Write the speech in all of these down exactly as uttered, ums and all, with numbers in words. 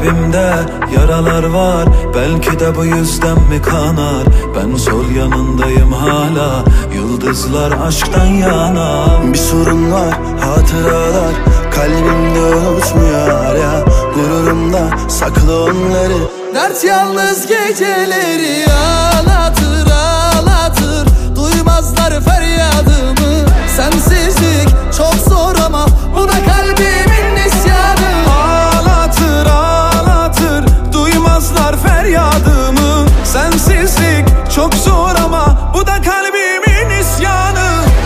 Kalbimde yaralar var, belki de bu yüzden mi kanar? Ben sol yanındayım hala, yıldızlar aşktan yana. Bir sorun var, hatıralar kalbimde unutmuyor ya. Gururumda saklı onları. Dert yalnız geceleri ağlatır ağlatır, duymazlar feryadımı. Sensizlik çok zor ama bu da kalbimin isyanı. Ağlatır ağlatır, duymazlar feryadımı. Sensizlik çok zor ama bu da kalbimin isyanı.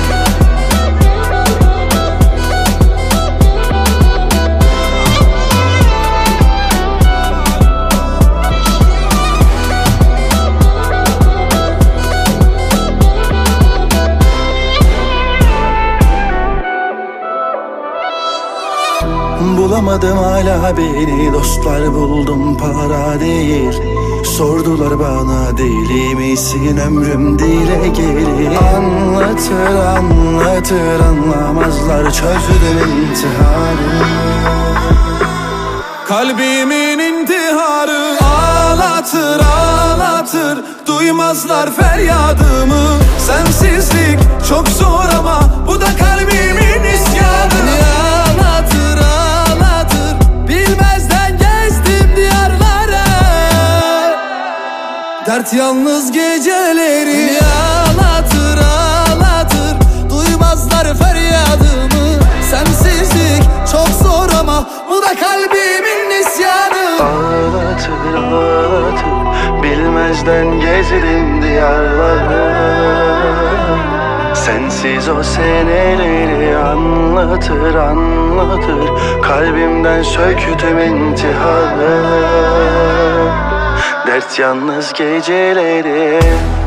Bulamadım hala beni, dostlar buldum para değil. Sordular bana deli misin, ömrüm dile gelir. Anlatır anlatır anlamazlar, çözdüm intiharı. Kalbimin intiharı ağlatır ağlatır, duymazlar feryadımı. Sensizlik çok zor ama bu da kalbimin isyanı. Ağlatır ağlatır, bilmezden gezdim diyarlara. Dert yalnız geceleri ağlatır ağlatır, duymazlar feryadımı. Sensizlik çok zor ama bu da kalbimin isyanı. Ağlatır ağlatır, bilmezden gezdim diyarları. Sensiz o seneleri anlatır anlatır, kalbimden söktüm intiharı. Dert yalnız geceleri.